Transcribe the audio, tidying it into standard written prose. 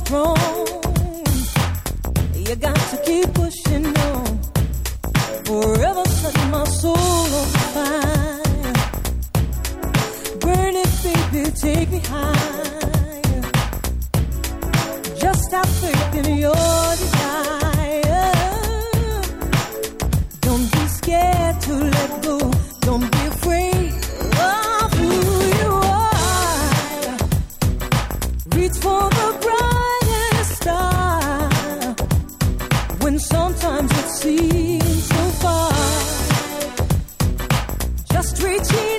strong. You got to keep pushing on. Forever set my soul on fire. Burn it, baby, take me higher. Just have faith in your desire. Don't be scared to let go. Don't be afraid of who you are. Reach for the brightest star. When sometimes it seems so far, just reach in.